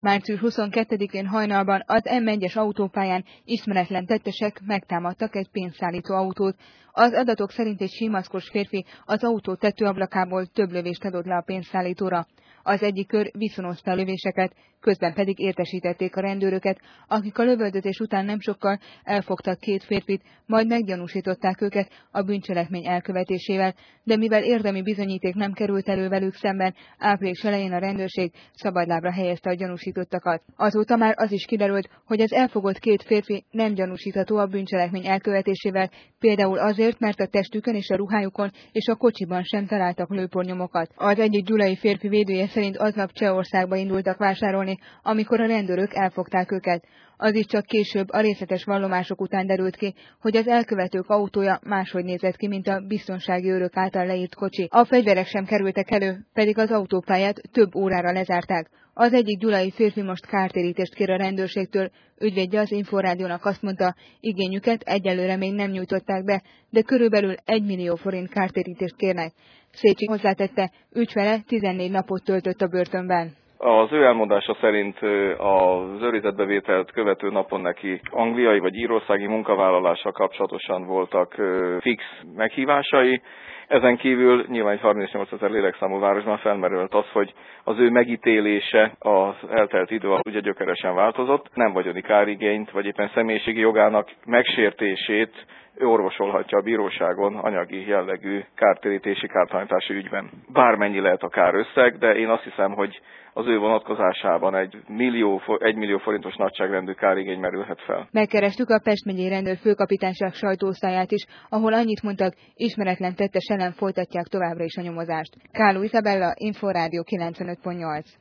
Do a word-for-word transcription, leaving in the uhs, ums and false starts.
március huszonkettedikén hajnalban az M egyes autópályán ismeretlen tettesek megtámadtak egy pénzszállító autót. Az adatok szerint egy símaszkos férfi az autó tetőablakából több lövést adott le a pénzszállítóra. Az egyik kör viszonozta a lövéseket, közben pedig értesítették a rendőröket, akik a lövöldözés után nem sokkal elfogtak két férfit, majd meggyanúsították őket a bűncselekmény elkövetésével, de mivel érdemi bizonyíték nem került elő velük szemben, április elején a rendőrség szabadlábra helyezte a gyanúsítottakat. Azóta már az is kiderült, hogy az elfogott két férfi nem gyanúsítható a bűncselekmény elkövetésével, például azért, mert a testükön és a ruhájukon és a kocsiban sem találtak lőpornyomokat. Az egyik gyulai férfi védője szerint aznap Csehországba indultak vásárolni, amikor a rendőrök elfogták őket. Az is csak később a részletes vallomások után derült ki, hogy az elkövetők autója máshogy nézett ki, mint a biztonsági őrök által leírt kocsi. A fegyverek sem kerültek elő, pedig az autópályát több órára lezárták. Az egyik gyulai férfi most kártérítést kér a rendőrségtől, ügyvédje az Inforádiónak azt mondta, igényüket egyelőre még nem nyújtották be, de körülbelül egy millió forint kártérítést kérnek. Szécsi hozzátette, ügyfele tizennégy napot töltött a börtönben. Az ő elmondása szerint az őrizetbevételt követő napon neki angliai vagy írországi munkavállalással kapcsolatosan voltak fix meghívásai. Ezen kívül nyilván egy harmincnyolcezer lélekszámú városban felmerült az, hogy az ő megítélése az eltelt idő alatt ugye gyökeresen változott, nem vagyoni kárigényt, vagy éppen személyiségi jogának megsértését ő orvosolhatja a bíróságon anyagi jellegű kártérítési, kártalanítási ügyben. Bármennyi lehet a kárösszeg, de én azt hiszem, hogy az ő vonatkozásában egy millió, egy millió forintos nagyságrendű kárigény merülhet fel. Megkerestük a Pest megyei rendőr főkapitányság sajtóosztályát is, ahol annyit mondtak, ismeretlen tettes ellen folytatják továbbra is a nyomozást. Káló Izabella, Inforádió kilencvenöt pont nyolc.